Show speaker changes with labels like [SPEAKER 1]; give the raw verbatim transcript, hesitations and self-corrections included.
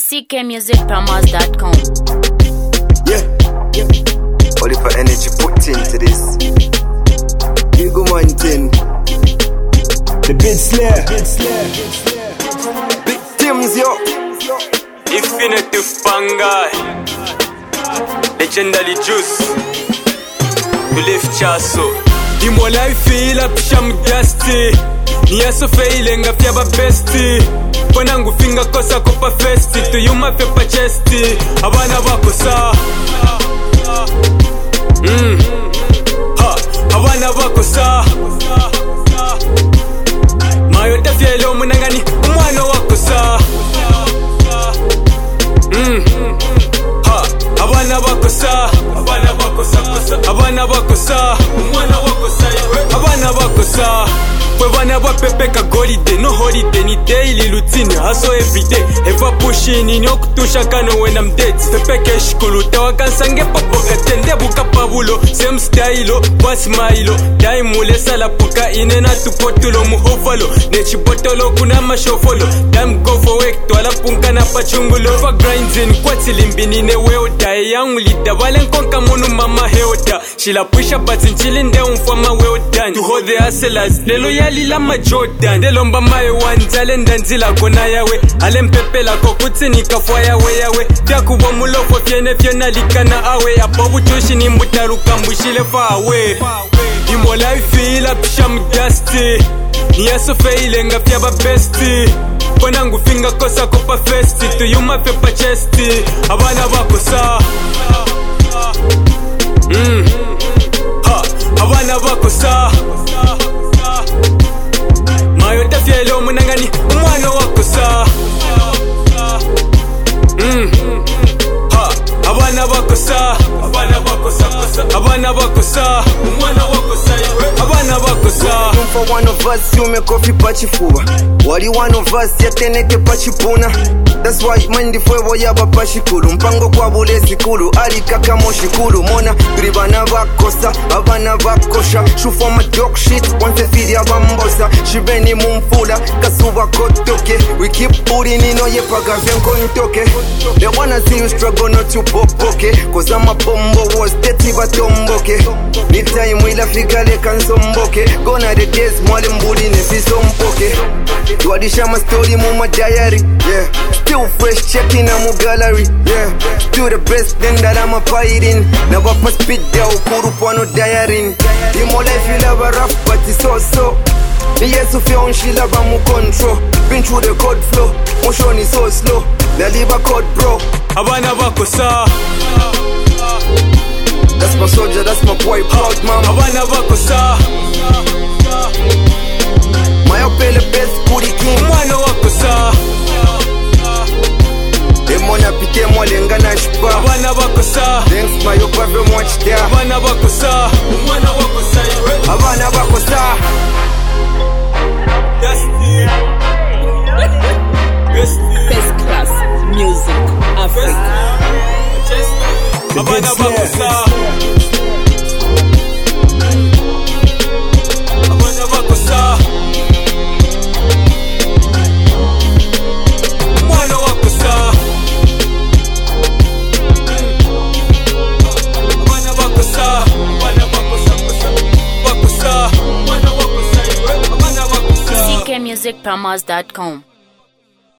[SPEAKER 1] c k music promos dot com.
[SPEAKER 2] Yeah, yeah. All the energy put into this. You go mountain.
[SPEAKER 3] The big slayer.
[SPEAKER 2] Big Tim's yo.
[SPEAKER 4] Infinity Fangai. Legendary Juice. To lift chaso. Di mo life feel up sham dusty. Ni aso failing up yaba bestie. Kwanangu finger kosa kopa festi. To you ma fepa chesti. Abana bako sa. Mm. Ha. Abana bako sa. Mayo tafyelo munangani. Umwano wako sa. Mm. Ha. Abana bako sa. Abana bako sa kosa. Abana bako sa. Umwana wako sa iwe. Abana bako sa. Kwe bana ba pepe ka holiday, no holiday ni daily routine, hustle everyday. Eva pushing in okutusha kano when I'm dead. Pepe ke shikulu tawa kansange papo katende buka pabulo, same style, kwa smile. Daimule sala puka inena tupotulo muhovalo, nechi botolo kuna mashofolo. Dam go for work twala punka na pachungulo. For grinding kwa tilimbini ne weoda, yangu lida walen konka munu mama heoda. Shila pusha batin chilinde umfama weodan. To hold the hustlers, lelo ya lila ma Jordan delomba maye wanzale ndanzila kona yawe alempepe la kokuti nikafwa yawe yawe vyakuwa mulofo fyene fyena likana awe apabu choshi ni mbutaruka mbushile fawe imo life ila pisha mdasti ni yaso feile nga fyaba besti kwanangu finga kosa kopa festi to yuma fepa chesti abana bako sa mm. Ha, abana bako sa Mayo tafyelo munangani umwana wako sa. Mm. Ha, abana bako sa. Abana bako sa kosa. Abana bako sa. Umwana wako sa iwe. Abana bako sa.
[SPEAKER 2] For one of us you make coffee pachifuba. Wali one of us yateneke pachipuna. That's why mandi fwevo yaba pachikulu. Mpango kwa bule sikulu. Ali kaka moshikulu. Mona dribana bakosa. Abana bakosha. Shoot for my dog shit. Want to feed ya bambosa. Shibeni mumfula. Kasuba kotoke. We keep putting in on ye paga venko ntoke. They wanna see you struggle not to pop okay. Cause I'm a bombo was dirty batomboke. Ni time wila figale kansomboke. Gonna the days mwale mbuli nesi sompoke. Tuadisha ma story mu my diary. Yeah. Still fresh checking on my gallery. Yeah. Still the best thing that I'm a fighting. Na wapa speed ya ukuru pano diary. In my life you never rough but it's so so. Yes, if you she love mu control. Been through the code flow. Motion is so slow. Na leave a code bro.
[SPEAKER 4] Abana bako sa.
[SPEAKER 2] That's my soldier, that's my boy, proud mama.
[SPEAKER 4] Abana bako sa.
[SPEAKER 2] My opele best booty king.
[SPEAKER 4] Umwana wako sa.
[SPEAKER 2] Demona pite mwalenga na shipa.
[SPEAKER 4] Abana bako sa.
[SPEAKER 2] Thanks my up very much there.
[SPEAKER 4] Abana bako sa. Umwana wako sa iwe.
[SPEAKER 2] Abana bako sa.
[SPEAKER 4] That's it.
[SPEAKER 5] Best class music Africa.
[SPEAKER 4] Abana bako sa. Abana bako sa. Umwana wako sa. Abana bako sa. Abana bako sa kosa. Bako sa. Umwana wako sa iwe. Abana bako sa.
[SPEAKER 1] c k music promos dot com.